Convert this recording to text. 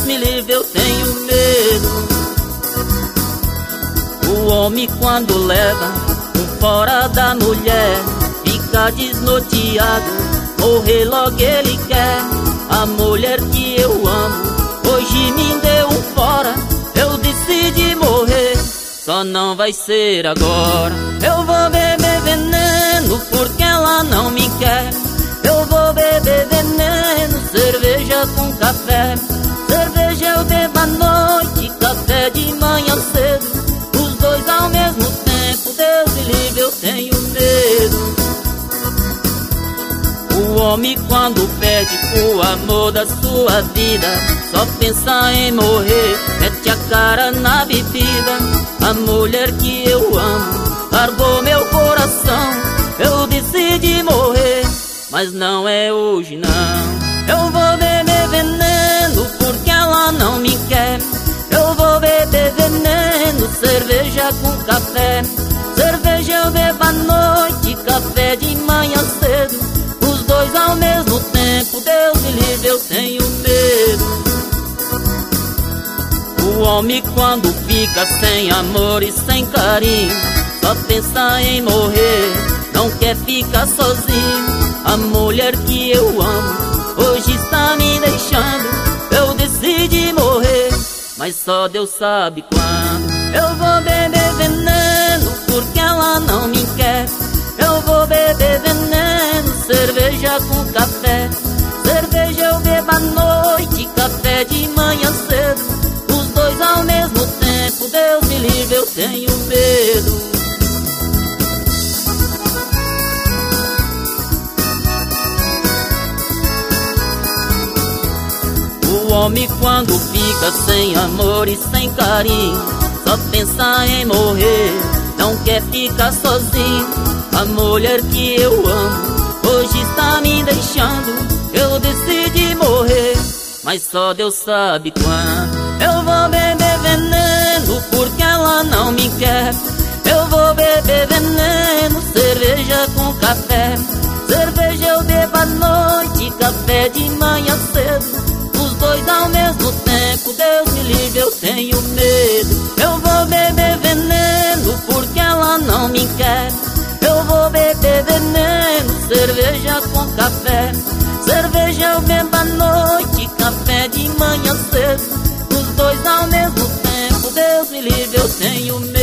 me livre, eu tenho medo. O homem quando leva um fora da mulher, fica desnorteado, morrer logo ele quer. A mulher que eu amo hoje me deu um fora, eu decidi morrer, só não vai ser agora. Eu vou beber veneno porque ela não me quer. Eu vou beber veneno, cerveja com café. Cerveja eu bebo à noite, café de manhã cedo. Os dois ao mesmo tempo, Deus me livre, eu tenho medo. O homem quando perde o amor da sua vida, só pensa em morrer, mete a cara na bebida. A mulher que eu amo largou meu coração, eu decidi morrer, mas não é hoje não. Eu vou beber veneno porque ela não me quer. Eu vou beber veneno, cerveja com café. Cerveja eu bebo à noite, café de manhã cedo. Os dois ao mesmo tempo, Deus me livre, eu tenho medo. O homem quando fica sem amor e sem carinho, só pensa em morrer, não quer ficar sozinho. A mulher que eu amo hoje está me deixando, eu decidi morrer, mas só Deus sabe quando. Eu vou beber veneno porque ela não me quer. Eu vou beber veneno, cerveja com café. Cerveja eu bebo à noite, café de manhã cedo. Os dois ao mesmo tempo, Deus me livre, eu tenho medo. O homem quando fica sem amor e sem carinho, só pensa em morrer, não quer ficar sozinho. A mulher que eu amo hoje está me deixando, eu decidi morrer, mas só Deus sabe quando. Eu vou beber veneno porque ela não me quer. Eu vou beber veneno, cerveja com café. Cerveja eu bebo à noite, café de manhã cedo. Os dois ao mesmo tempo, Deus me livre, eu tenho medo. Eu vou beber veneno porque ela não me quer. Eu vou beber veneno, cerveja com café. Cerveja eu bebo à noite, café de manhã cedo. Os dois ao mesmo tempo, Deus me livre, eu tenho medo.